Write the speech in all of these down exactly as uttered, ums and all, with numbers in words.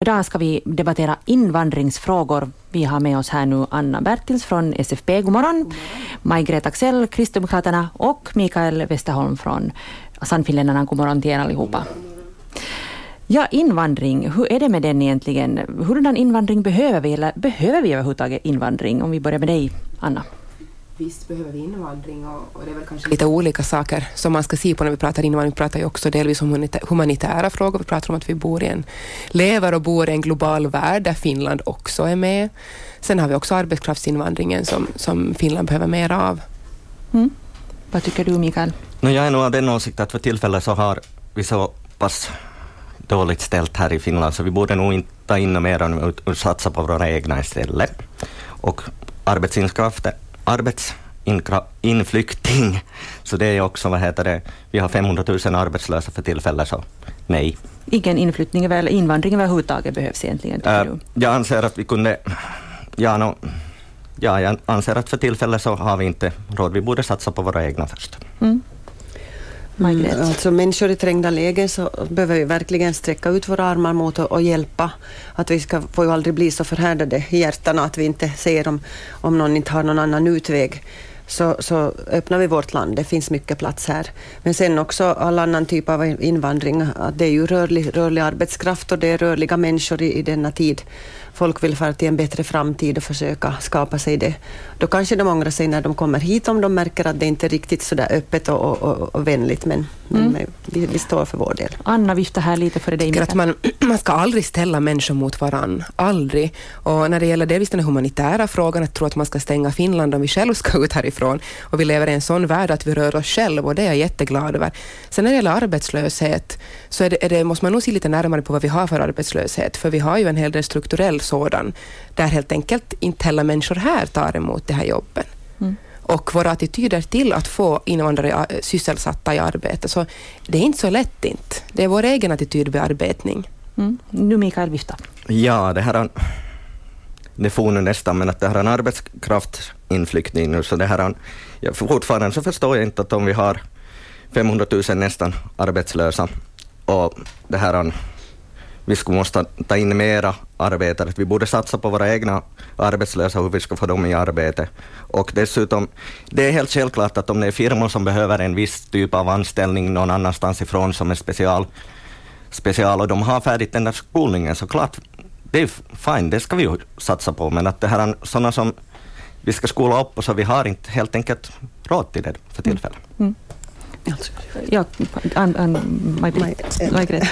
Idag ska vi debattera invandringsfrågor. Vi har med oss här nu Anna Bertils från S F P. God morgon. God morgon. Maj-Greta Axel, Kristdemokraterna, och Mikael Westerholm från Sannfinländarna. God morgon till er allihopa. Ja, invandring. Hur är det med den egentligen? Hurdan invandring behöver vi? Eller behöver vi överhuvudtaget invandring? Om vi börjar med dig, Anna. Visst behöver vi invandring och, och det är väl kanske lite olika saker som man ska se på när vi pratar invandring. Vi pratar ju också delvis om humanitära frågor. Vi pratar om att vi bor i en, lever och bor i en global värld där Finland också är med. Sen har vi också arbetskraftsinvandringen som, som Finland behöver mer av. Mm. Vad tycker du, Mikael? No, jag är nog av den åsikt att för tillfället så har vi så pass dåligt ställt här i Finland så vi borde nog inte ta in mer och satsa på våra egna istället. Och arbetsinkraft arbetsinflykting, så det är också, vad heter det, vi har femhundratusen arbetslösa för tillfället, så nej. Ingen inflyttning eller invandring överhuvudtaget behövs egentligen, tycker uh, du? Jag anser att vi kunde, ja, no, ja, jag anser att för tillfället så har vi inte råd, vi borde satsa på våra egna först. Mm. Mm, alltså människor i trängda lägen så behöver vi verkligen sträcka ut våra armar mot och, och hjälpa. Att vi ska, får ju aldrig bli så förhärdade i hjärtan att vi inte ser om, om någon inte har någon annan utväg. Så, så öppnar vi vårt land, det finns mycket plats här. Men sen också all annan typ av invandring, att det är ju rörlig, rörlig arbetskraft och det är rörliga människor i, i denna tid. Folk vill fara till en bättre framtid och försöka skapa sig det. Då kanske de ångrar sig när de kommer hit om de märker att det inte är riktigt så där öppet och, och, och vänligt. Men, mm. men vi, vi står för vår del. Anna viftar här lite för dig. Att man, man ska aldrig ställa människor mot varann. Aldrig. Och när det gäller delvis den humanitära frågan, att tro att man ska stänga Finland om vi själv ska ut härifrån. Och vi lever i en sån värld att vi rör oss själv, och det är jag jätteglad över. Sen när det gäller arbetslöshet så är det, är det, måste man nog se lite närmare på vad vi har för arbetslöshet. För vi har ju en hel del strukturell sådan, där helt enkelt inte heller människor här tar emot det här jobben. Mm. Och våra attityder till att få invandrare sysselsatta i arbete, så det är inte så lätt inte. Det är vår egen attitydbearbetning. Mm. Nu Mikael vifta. Ja, det här är, det får nu nästan, men att det här är en arbetskraftinflyktning nu, så det här är, ja, fortfarande så förstår jag inte att om vi har femhundratusen nästan arbetslösa och det här är, vi skulle måste ta in mera arbetare. Vi borde satsa på våra egna arbetslösa, hur vi ska få dem i arbete. Och dessutom, det är helt självklart att om det är firmor som behöver en viss typ av anställning någon annanstans ifrån som är special, special och de har färdigt den där skolningen, så klart, det är fine, det ska vi ju satsa på. Men att det här är sådana som vi ska skola upp och så vi har inte helt enkelt råd till det för tillfället. Mm. Ja, an, an, Maj-Greta.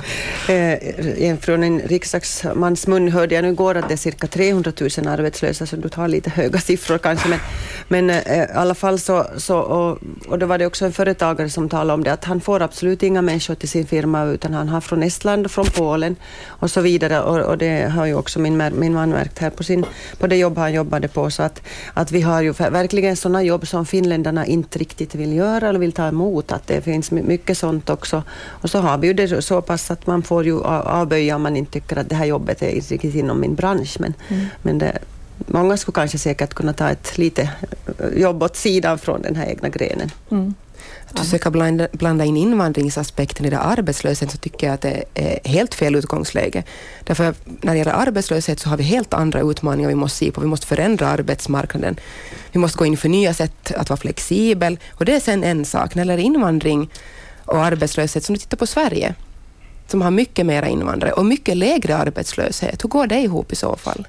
eh, från en riksdagsmans mun hörde jag nu igår att det är cirka trehundratusen arbetslösa, så du tar lite höga siffror kanske, men, men eh, i alla fall så, så och, och då var det också en företagare som talade om det, att han får absolut inga människor till sin firma, utan han har från Estland och från Polen och så vidare, och, och det har ju också min, min man märkt här på, sin, på det jobb han jobbade på, så att, att vi har ju verkligen sådana jobb som finländarna inte riktigt vill göra eller vill ta emot, att det finns mycket sånt också. Och så har vi ju det så pass att man får ju avböja om man inte tycker att det här jobbet är riktigt inom min bransch. Men, mm. men det, många skulle kanske säkert kunna ta ett lite jobb åt sidan från den här egna grenen. Mm. Att försöka blanda, blanda in invandringsaspekten i det arbetslöshet, så tycker jag att det är helt fel utgångsläge. Därför när det gäller arbetslöshet så har vi helt andra utmaningar vi måste se på. Vi måste förändra arbetsmarknaden. Vi måste gå in för nya sätt att vara flexibel. Och det är sen en sak. När det gäller invandring och arbetslöshet, som du tittar på Sverige, som har mycket mera invandrare och mycket lägre arbetslöshet. Hur går det ihop i så fall?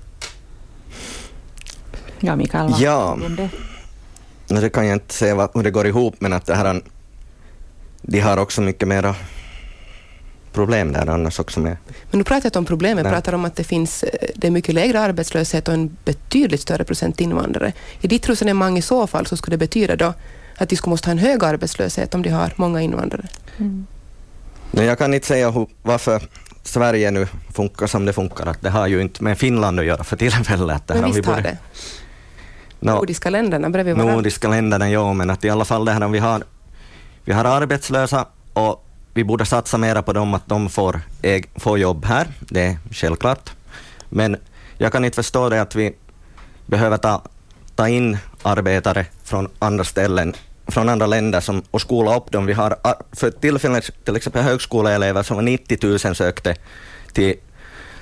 Ja, Mikael. Ja. Det kan jag inte säga hur det går ihop, men att det här, de har också mycket mera problem där annars också med. Men du pratar inte om problemen, jag pratar om att det finns det är mycket lägre arbetslöshet och en betydligt större procent invandrare. I ditt resonemang i så fall så skulle det betyda då att de skulle måste ha en hög arbetslöshet om de har många invandrare. Mm. Men jag kan inte säga hur, varför Sverige nu funkar som det funkar. Att det har ju inte med Finland att göra för tillfället. Men visst har det. No, nordiska länderna bredvid varandra. Nordiska länderna, ja, men att i alla fall det här, vi har, vi har arbetslösa och vi borde satsa mera på dem, att de får, äg, får jobb här, det är självklart. Men jag kan inte förstå det att vi behöver ta, ta in arbetare från andra ställen, från andra länder som, och skola upp dem. Vi har för tillfället till exempel högskoleelever som var nittio tusen sökte till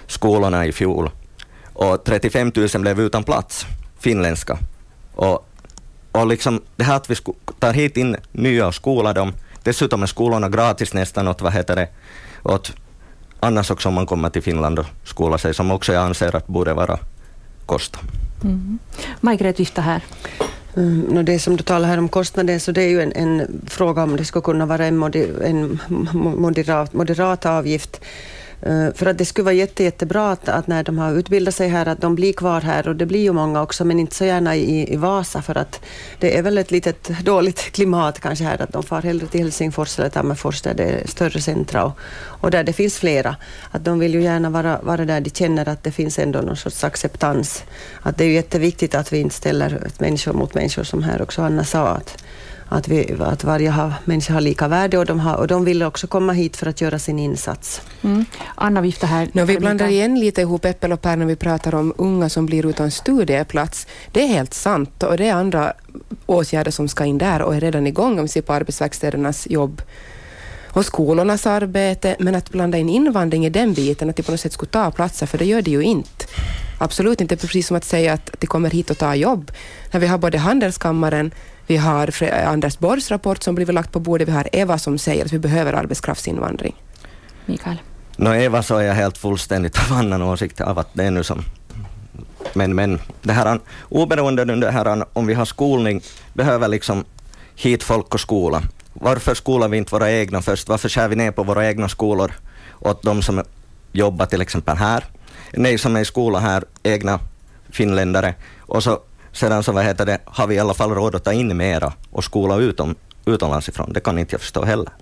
skolorna i fjol. Och trettiofem tusen blev utan plats, finländska. Och, och liksom det här att vi tar hit in nya och skolar dem. Dessutom är skolorna gratis nästan åt, vad heter det, åt annars också om man kommer till Finland och skola sig, som också jag anser att borde vara kosta. Mm. Margret vifta här. Mm, och det som du talar här om kostnaden, så det är ju en, en fråga om det ska kunna vara en, moder, en moderat, moderat avgift. Uh, för att det skulle vara jätte, jättebra att, att när de har utbildat sig här att de blir kvar här, och det blir ju många också, men inte så gärna i, i Vasa, för att det är väl ett litet dåligt klimat kanske här, att de far hellre till Helsingfors eller Tammerfors där det är större centra och, och där det finns flera. Att de vill ju gärna vara, vara där de känner att det finns ändå någon sorts acceptans. Att det är ju jätteviktigt att vi inte ställer människor mot människor, som här också Anna sa, att Att, vi, att varje ha, människa har lika värde, och de, har, och de vill också komma hit för att göra sin insats. Mm. Anna vifta här. No, vi blandar igen lite ihop äppel och pär när vi pratar om unga som blir utan studieplats. Det är helt sant, och det är andra åtgärder som ska in där och är redan igång om vi ser på arbetsverkstädernas jobb och skolornas arbete. Men att blanda in invandring i den biten, att det på något sätt skulle ta platser, för det gör det ju inte. Absolut inte, precis som att säga att de kommer hit och ta jobb. När vi har både Handelskammaren, vi har Anders Borgs rapport som blivit lagt på bordet, vi har Eva som säger att vi behöver arbetskraftsinvandring. Mikael? Nå, Eva, så är jag helt fullständigt av annan åsikt av att det är nu som... Men, men det här, oberoende det här, om vi har skolning, behöver liksom hit folk och skola. Varför skolar vi inte våra egna först? Varför skär vi ner på våra egna skolor åt de som jobbar till exempel här? Nej, som är i skola här, egna finländare. Och så sedan så vad heter det, har vi i alla fall råd att ta in mera och skola utom, utomlands ifrån. Det kan inte jag förstå heller.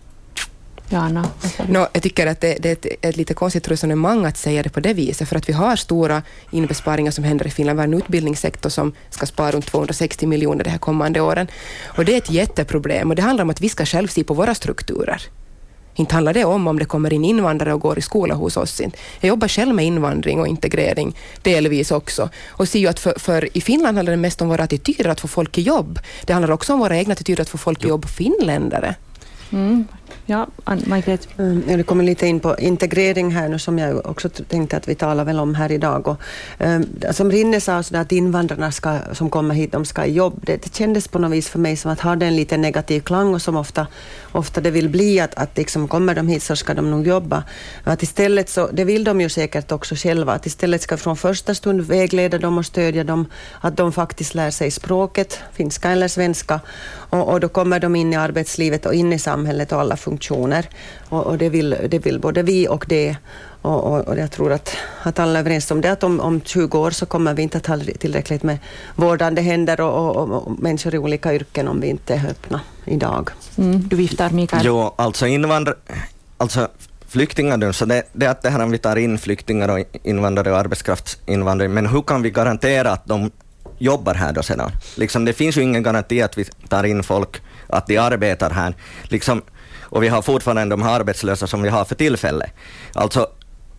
Ja, Anna. No, jag tycker att det, det är ett, ett lite konstigt resonemang att säga det på det viset, för att vi har stora inbesparingar som händer i Finland. Vi har en utbildningssektor som ska spara runt tvåhundrasextio miljoner de här kommande åren. Och det är ett jätteproblem, och det handlar om att vi ska själv se på våra strukturer. Inte handlar det om om det kommer in invandrare och går i skola hos oss. Jag jobbar själv med invandring och integrering delvis också. Och ser ju att för, för i Finland handlar det mest om våra attityder att få folk i jobb. Det handlar också om våra egna attityder att få folk i jobb, finländare. Mm. Ja, Margret. Mm, jag kommer lite in på integrering här nu, som jag också tänkte att vi talar väl om här idag. Och, um, som Rinne sa, så att invandrarna ska, som kommer hit, de ska i jobb. Det, det kändes på något vis för mig som att ha en lite negativ klang, och som ofta, ofta det vill bli att, att liksom, kommer de hit så ska de nog jobba. Att istället så, det vill de ju säkert också själva, att istället ska från första stund vägleda dem och stödja dem, att de faktiskt lär sig språket, finska eller svenska, och, och då kommer de in i arbetslivet och in i samhället och alla funktioner, och, och det, vill, det vill både vi och det, och, och, och jag tror att, att alla är överens om det, att om, om tjugo år så kommer vi inte att ha tillräckligt med vårdande händer och, och, och människor i olika yrken om vi inte är öppna idag. Mm, du viftar, Mikael. Jo, alltså invandrare, alltså flyktingar, så det, det är att det här om vi tar in flyktingar och invandrare och arbetskraftsinvandrare, men hur kan vi garantera att de jobbar här då sedan? Liksom, det finns ju ingen garanti att vi tar in folk, att de arbetar här. Liksom, och vi har fortfarande de här arbetslösa som vi har för tillfälle. Alltså,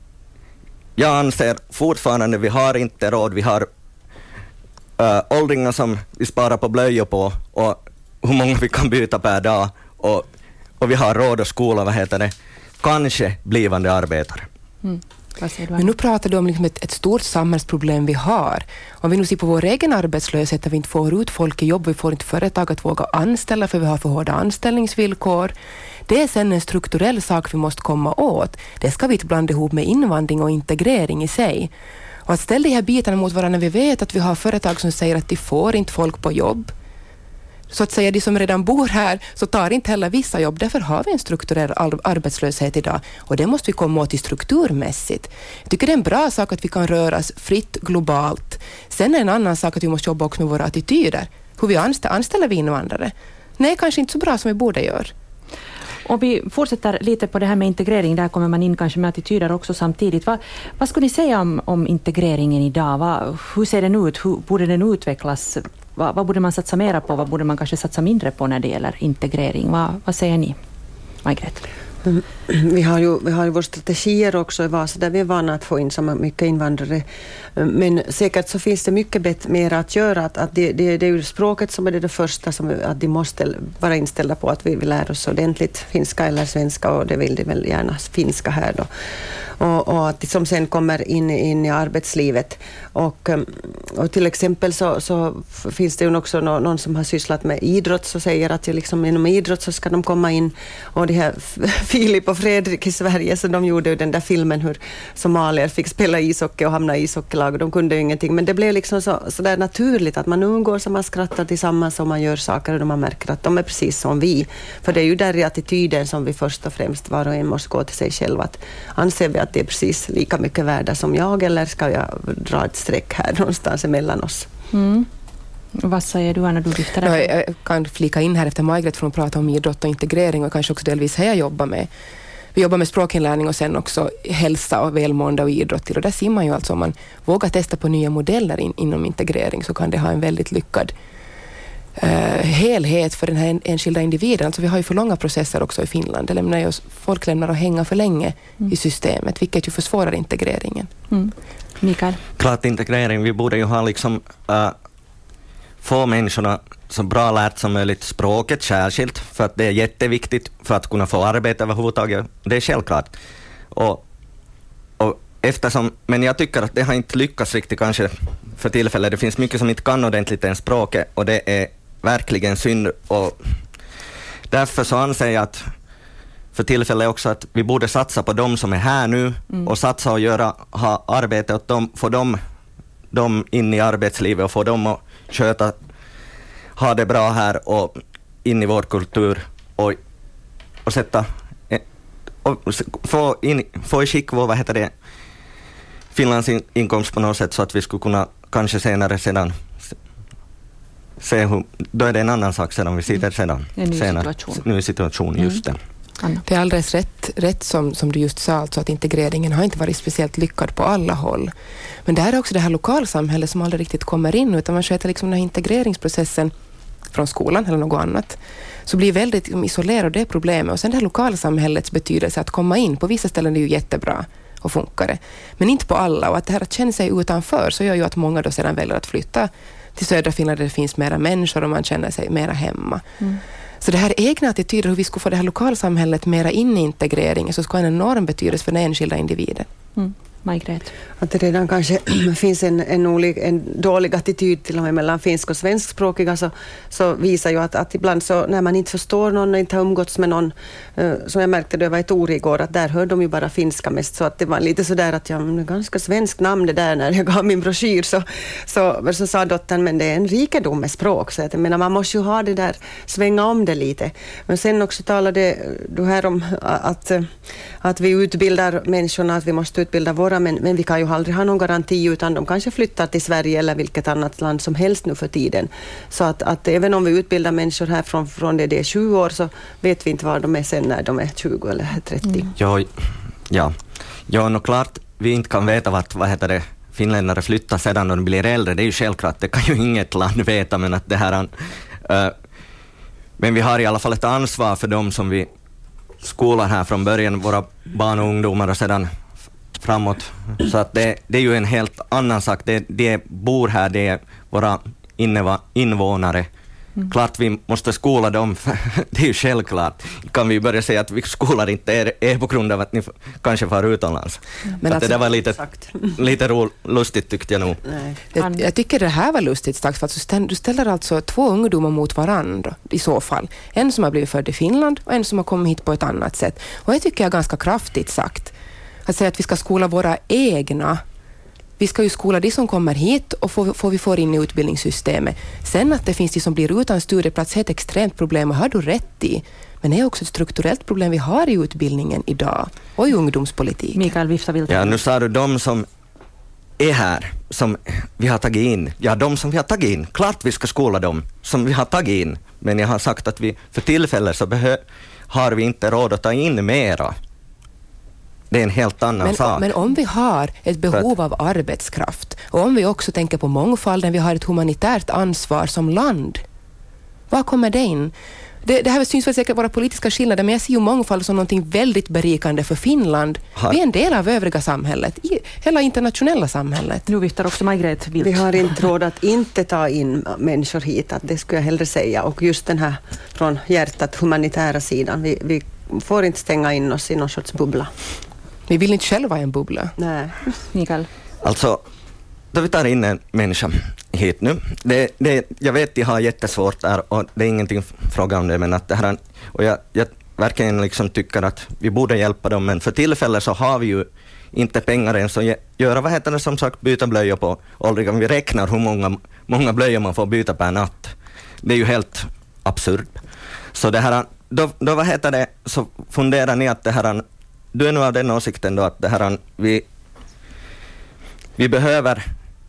jag anser fortfarande vi har inte råd. Vi har äh, åldringar som vi sparar på blöjor på, och hur många vi kan byta per dag. Och, och vi har råd att skola, vad heter det, kanske blivande arbetare. Mm. Men nu pratar du om liksom ett, ett stort samhällsproblem vi har. Om vi nu ser på vår egen arbetslöshet, att vi inte får ut folk i jobb, vi får inte företag att våga anställa för vi har för hårda anställningsvillkor. Det är sen en strukturell sak vi måste komma åt. Det ska vi inte blanda ihop med invandring och integrering i sig. Och att ställa de här bitarna mot varandra när vi vet att vi har företag som säger att de får inte folk på jobb. Så att säga, de som redan bor här så tar inte heller vissa jobb. Därför har vi en strukturell arbetslöshet idag. Och det måste vi komma åt i strukturmässigt. Jag tycker det är en bra sak att vi kan röras fritt globalt. Sen är en annan sak att vi måste jobba också med våra attityder. Hur vi anställer, anställer vi invandrare? Nej, kanske inte så bra som vi borde göra. Och vi fortsätter lite på det här med integrering. Där kommer man in kanske med attityder också samtidigt. Vad, vad skulle ni säga om, om integreringen idag? Vad, hur ser den ut? Hur borde den utvecklas? Vad, vad borde man satsa mera på? Vad borde man kanske satsa mindre på när det gäller integrering? Vad, vad säger ni, Margret? Mm. Vi har ju, vi har ju våra strategier också i Vasa där vi är vana att få in så mycket invandrare. Men säkert så finns det mycket bättre, mer att göra. Att, att det, det, det är ju språket som är det, det första, som att de måste vara inställda på att vi vill lära oss ordentligt finska eller svenska, och det vill de väl gärna finska här då. och, och att som sen kommer in, in i arbetslivet. Och, och till exempel så, så finns det ju också någon, någon som har sysslat med idrott så säger att liksom inom idrott så ska de komma in, och det här Filip och Fredrik i Sverige, så de gjorde ju den där filmen hur somalier fick spela ishockey och hamna i ishockeylag, och de kunde ju ingenting, men det blev liksom så, så där naturligt att man umgås och man skrattar tillsammans och man gör saker och man märker att de är precis som vi, för det är ju där i attityden som vi först och främst var och en måste gå till sig själv, att anser vi att det är precis lika mycket värda som jag, eller ska jag dra ett streck här någonstans emellan oss? Mm. Vad säger du, Anna? Du lyfter det. Jag kan flika in här efter Margret från att prata om idrott och integrering, och kanske också delvis här jag jobbar med. Vi jobbar med språkinlärning och sen också hälsa och välmående och idrott till. Och där ser man ju alltså, om man vågar testa på nya modeller in, inom integrering, så kan det ha en väldigt lyckad uh, helhet för den här enskilda individen. Alltså vi har ju för långa processer också i Finland. Det lämnar ju, folk lämnar att hänga för länge mm. i systemet, vilket ju försvårar integreringen. Mm. Mikael? Klart integrering, vi borde ju ha liksom uh, få människorna så bra lärt som möjligt språket särskilt, för att det är jätteviktigt för att kunna få arbete överhuvudtaget. Det är självklart. Och, och eftersom, men jag tycker att det har inte lyckats riktigt kanske för tillfället. Det finns mycket som inte kan ordentligt än språket, och det är verkligen synd. Och därför så anser jag att för tillfället också att vi borde satsa på dem som är här nu mm. och satsa och göra, ha arbete åt dem, få dem, dem in i arbetslivet och få dem att sköta, ha det bra här och in i vår kultur och, och sätta och få, in, få i skick vår, vad heter det, Finlands in, inkomst på något sätt, så att vi skulle kunna kanske senare sedan se hur, då är det en annan sak sedan vi sitter sedan. En ny senare, situation. Ny situation, mm. just det. Anna. Det är alldeles rätt, rätt som, som du just sa, alltså att integreringen har inte varit speciellt lyckad på alla håll. Men det här är också det här lokalsamhället som aldrig riktigt kommer in, utan man sköter liksom den här integreringsprocessen från skolan eller något annat. Så blir väldigt liksom, isolerad, det är problemet. Och sen det här lokalsamhällets betydelse att komma in. På vissa ställen är det ju jättebra och funkar det. Men inte på alla. Och att det här att känna sig utanför så gör ju att många då sedan väljer att flytta till södra Finland där det finns mera människor och man känner sig mera hemma. Mm. Så det här egna attityder, hur vi ska få det här lokalsamhället mera in i integreringen, så ska ha en enorm betydelse för den enskilda individen. Mm. Margret. Att det redan kanske finns en, en, olik, en dålig attityd till och med mellan finsk och svenskspråkiga, så, så visar ju att, att ibland så när man inte förstår någon och inte har umgåtts med någon, uh, som jag märkte det var ett ord igår, att där hör de ju bara finska mest, så att det var lite sådär att jag, men ganska svensk namn det där när jag gav min broschyr, så, så, så sa dottern, men det är en rikedom med språk, så att, jag menar, man måste ju ha det där, svänga om det lite. Men sen också talade du här om att, att vi utbildar människorna, att vi måste utbilda våra, men, men vi kan ju aldrig ha någon garanti, utan de kanske flyttar till Sverige eller vilket annat land som helst nu för tiden. Så att, att även om vi utbildar människor här från, från det det är tjugo år, så vet vi inte var de är sen när de är tjugo eller trettio. Mm. Ja, ja. ja nog klart vi inte kan veta vart, vad heter det, finländare flyttar sedan när de blir äldre. Det är ju självklart, det kan ju inget land veta, men att det här uh, men vi har i alla fall ett ansvar för dem som vi skolar här från början, våra barn och ungdomar, och sedan framåt. Så att det, det är ju en helt annan sak. Det, det bor här, det är våra inneva, invånare. Mm. Klart vi måste skola dem, det är ju självklart. Kan vi börja säga att vi skolar inte er, er på grund av att ni kanske far utomlands. Mm. Men alltså, det där var lite, lite ro, lustigt tyckte jag nog. Nej. Jag, jag tycker det här var lustigt strax, för att du ställer alltså två ungdomar mot varandra i så fall. En som har blivit född i Finland och en som har kommit hit på ett annat sätt. Och jag tycker jag är ganska kraftigt sagt. Att säga att vi ska skola våra egna. Vi ska ju skola de som kommer hit och får, får vi får in i utbildningssystemet. Sen att det finns de som blir utan studieplats är ett extremt problem, och har du rätt i. Men det är också ett strukturellt problem vi har i utbildningen idag och i ungdomspolitiken. Mikael Vifta-Vilta. Ja, nu sa du de som är här, som vi har tagit in. Ja, de som vi har tagit in. Klart vi ska skola dem som vi har tagit in. Men jag har sagt att vi för tillfället så behö- har vi inte råd att ta in mera. Det är en helt annan men, sak. Men om vi har ett behov av arbetskraft, och om vi också tänker på mångfalden, vi har ett humanitärt ansvar som land. Vad kommer det in? Det, det här syns väl säkert våra politiska skillnader, men jag ser ju mångfald som något väldigt berikande för Finland. Har... Vi är en del av övriga samhället, i hela internationella samhället. Nu viftar också Margret Vilt. Vi har inte råd att inte ta in människor hit, att det skulle jag hellre säga. Och just den här från hjärtat humanitära sidan, vi, vi får inte stänga in oss i någon sorts bubbla. Vi vill inte själva vara en bubbla. Nej. Mikael? Alltså, då vi tar in en människa hit nu, det, det, jag vet att de har jättesvårt där och det är ingenting fråga om det, men att det här, och jag, jag verkligen liksom tycker att vi borde hjälpa dem, men för tillfället så har vi ju inte pengar ens att göra, vad heter det, som sagt, byta blöjor på åldriga. Vi räknar hur många, många blöjor man får byta per natt. Det är ju helt absurt. Så det här, då, då vad heter det, så funderar ni att det här, du är nu av den åsikten då att det här, vi, vi behöver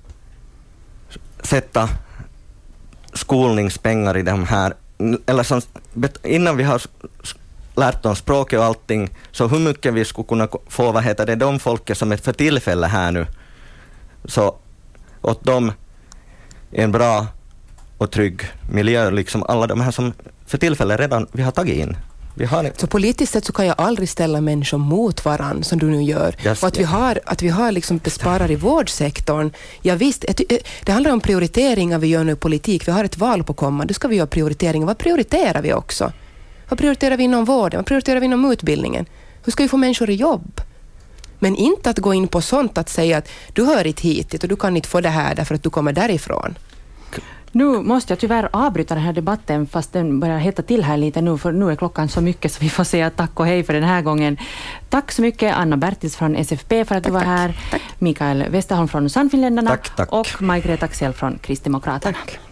sätta skolningspengar i de här, eller som, innan vi har lärt om språket och allting, så hur mycket vi skulle kunna få, vad heter det, de folket som är för tillfälle här nu, så åt dem en bra och trygg miljö, liksom alla de här som för tillfälle redan vi har tagit in. Vi har... Så politiskt sett så kan jag aldrig ställa människor mot varann som du nu gör. Just, och att vi har, att vi har liksom besparar i vårdsektorn. Ja, visst, det handlar om prioriteringar vi gör nu i politik. Vi har ett val på komma. Då ska vi göra prioriteringar. Vad prioriterar vi också? Vad prioriterar vi inom vården? Vad prioriterar vi inom utbildningen? Hur ska vi få människor i jobb? Men inte att gå in på sånt att säga att du hör inte hit och du kan inte få det här därför att du kommer därifrån. Nu måste jag tyvärr avbryta den här debatten fast den börjar hetta till här lite nu, för nu är klockan så mycket så vi får säga tack och hej för den här gången. Tack så mycket Anna Bertils från S F P för att tack, du var här. Tack. Mikael Westerholm från Sannfinländarna tack, tack. och Maj-Greta Axel från Kristdemokraterna. Tack.